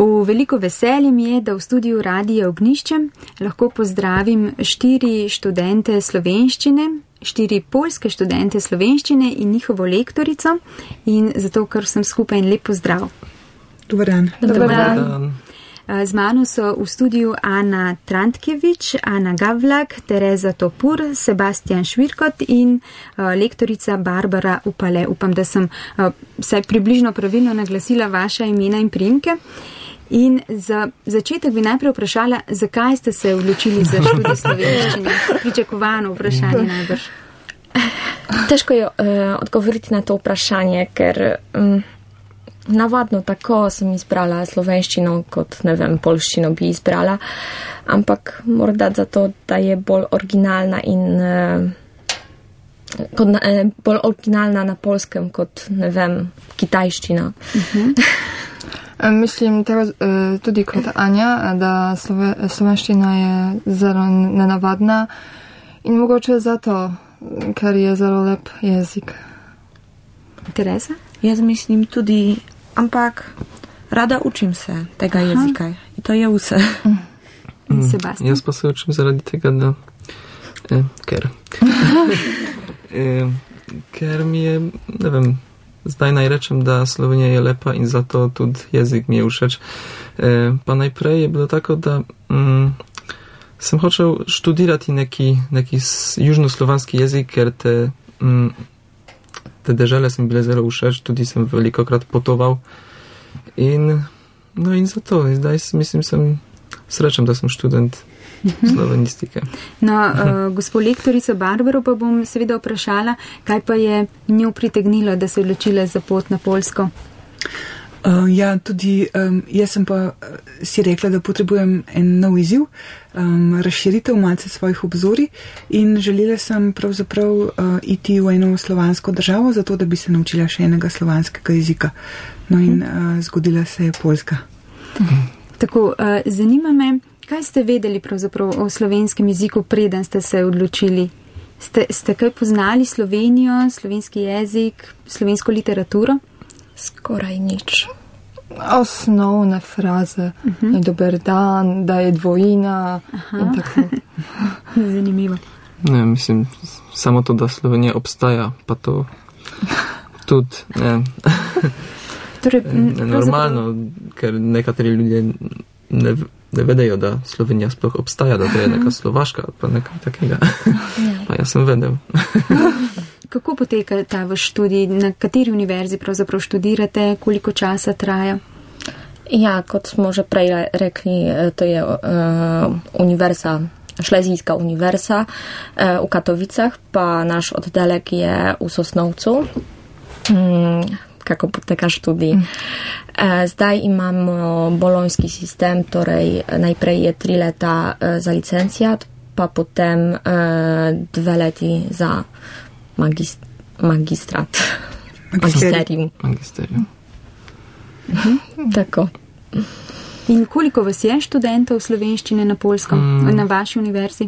V veliko veselje mi je, da v studiu Radia Ognjišče lahko pozdravim 4 študente slovenščine, 4 poljske študente slovenščine in njihovo lektorico in zato, ker sem skupaj in lep pozdrav. Dobar dan. Dobar dan. Z mano so v studiu Ana Trantkevič, Ana Gavlak, Tereza Topur, Sebastian Švirkot in lektorica Barbara Upale. Upam, da sem vsaj približno pravilno naglasila vaša imena in priimke. In za začetek bi najprej vprašala, zakaj ste se odločili za študij slovenščine? Pričakovano vprašanje najbrž. Težko je odgovoriti na to vprašanje, ker navadno tako sem izbrala slovenščino, kot ne vem, polščino bi izbrala, ampak morda zato, da je bolj originalna in bolj originalna na polskem, kot ne vem, kitajščina. Mislim tudi kot Anja, da slovenščina je zelo nenavadna in mogoče zato, ker je zelo lep jezik. Tereza? Jaz mislim tudi, ampak rada učim se tega jezika. In to je vse. Sebastian? Jaz pa se učim zaradi tega, da ker mi je, ne vem, zdaj naj rečem, da Slovenija je lepa in zato tudi jezik mi je všeč. Pa najprej je bilo tako, da sem hočel študirati neki južnoslovanski jezik, ker te dežele sem bile zelo všeč, tudi sem velikokrat potoval in zato zdaj mislim, sem srečen, da sem študent slovenistike. No, gospod lektorico Barbaro pa bom seveda vprašala, kaj pa je njo pritegnilo, da se odločila za pot na Poljsko? Ja, tudi jaz sem pa si rekla, da potrebujem en nov izziv, razširitev malce svojih obzorij in želela sem pravzaprav iti v eno slovansko državo, zato da bi se naučila še enega slovanskega jezika. No in zgodila se je Poljska. Tako, zanima me, kaj ste vedeli pravzaprav o slovenskem jeziku, preden ste se odločili? Ste kaj poznali Slovenijo, slovenski jezik, slovensko literaturo? Skoraj nič. Osnovne fraze. Dober dan, da je dvojina in tako. Zanimivo. Ne, mislim, samo to, da Slovenija obstaja, pa to tudi normalno, ker nekateri ljudje ne vedejo, da Slovenija sploh obstaja, da to je neka Slovaška, pa nekaj takega. Pa jaz sem vedel. Kako poteka ta vaš študij? Na kateri univerzi pravzaprav študirate? Koliko časa traja? Ja, kot smo že prej rekli, to je univerza, Šlezijska univerza v Katovicah, pa naš oddelek je v Sosnovcu. Kako poteka študij? Zdaj imamo bolonjski sistem, torej najprej je 3 leta za licencijat, pa potem 2 leti za magistrat. Magisterium. Tako. In koliko vas je študentov slovenščine na Poljskem, na vaši univerzi?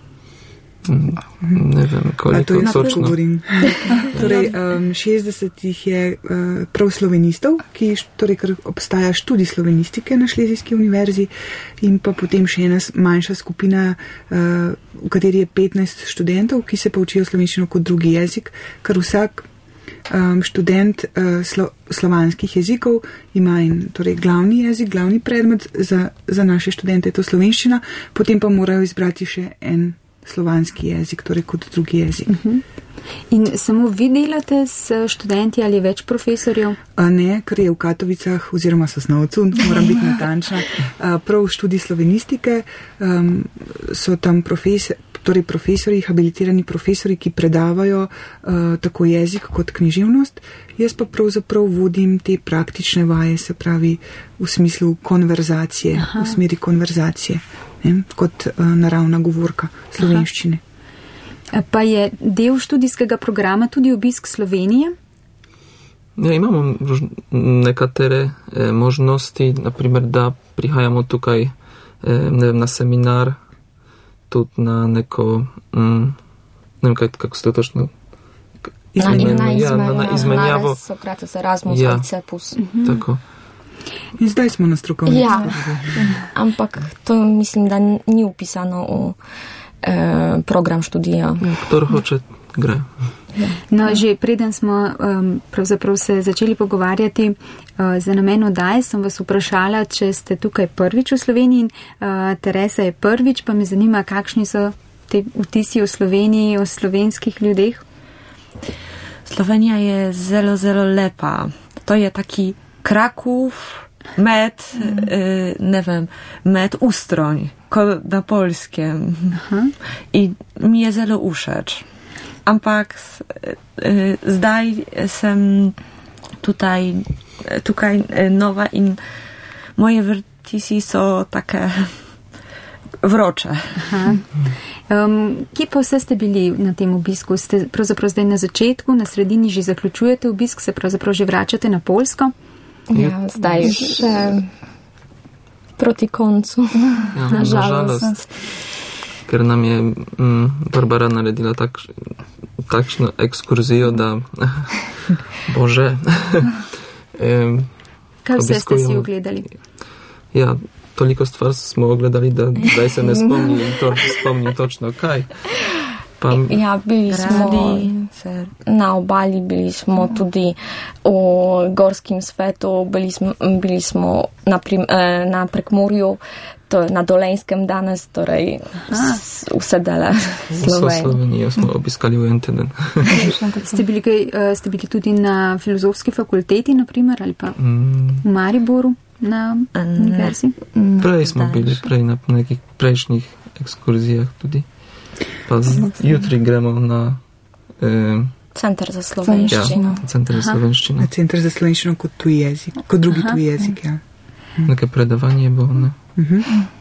Ne vem, koliko točno. Torej, 60 jih je prav slovenistov, torej, ker obstaja študij slovenistike na Šlezijski univerzi in pa potem še ena manjša skupina, v kateri je 15 študentov, ki se pa učijo slovenščino kot drugi jezik, ker vsak študent slovanskih jezikov ima torej glavni jezik, glavni predmet za naše študente je to slovenščina, potem pa morajo izbrati še en slovanski jezik, torej kot drugi jezik. In samo vi delate s študenti ali več profesorjev? Ne, ker je v Katovicah oziroma Sosnovcu, moram biti natančna, prav študij slovenistike, so tam profesori, habilitirani profesori, ki predavajo tako jezik kot književnost. Jaz pa pravzaprav vodim te praktične vaje, se pravi v smislu konverzacije, v smeri konverzacije, kot naravna govorka slovenščine. Pa je del študijskega programa tudi obisk Slovenije? Ja, imamo nekatere možnosti, naprimer, da prihajamo tukaj na seminar, tudi na neko, ne vem, kako se to točno na izmenjavo. Sokrates Erasmus ali Cepus. Tako. In zdaj smo na strokovni ampak to mislim, da ni upisano v program študija. Ktor hoče, gre. No, že preden smo pravzaprav se začeli pogovarjati za namen oddaje, sem vas vprašala, če ste tukaj prvič v Sloveniji in Teresa je prvič, pa me zanima, kakšni so te vtisi o Sloveniji, o slovenskih ljudeh. Slovenija je zelo, zelo lepa. To je taki Kraków, med Ustroń, kot na polskiem. I mi je zelo všeč. Ampak zdaj sem tukaj nova in moje vtisi so take vroče. Kje pa vse ste bili na tem obisku? Ste pravzaprav zdaj na začetku, na sredini že zaključujete obisk, se pravzaprav že vračate na Poljsko? Ja, zdaj še proti koncu. Ja, nažalost. Ker nam je Barbara naredila takšno ekskurzijo, da bože. Kaj vse ste si ogledali? Ja, toliko stvar smo ogledali, da zdaj se ne spomnim točno kaj. Ja, bili smo na obali, bili smo tudi v gorskim svetu, bili smo na Prekmurju, to je na Dolenjskem danes, torej vse dele Slovenije. Vso Slovenijo smo obiskali v en teden. Ste bili tudi na filozofski fakulteti, naprimer, ali pa v Mariboru na univerzi? Prej smo bili, na nekih prejšnjih ekskurzijah tudi. Pa jutri gremo na Center za slovenščino. Ja, Center za slovenščino. Na Center za slovenščino kot tuji jezik, kot drugi tuji jezik, ja. Neke predavanje bo, ne?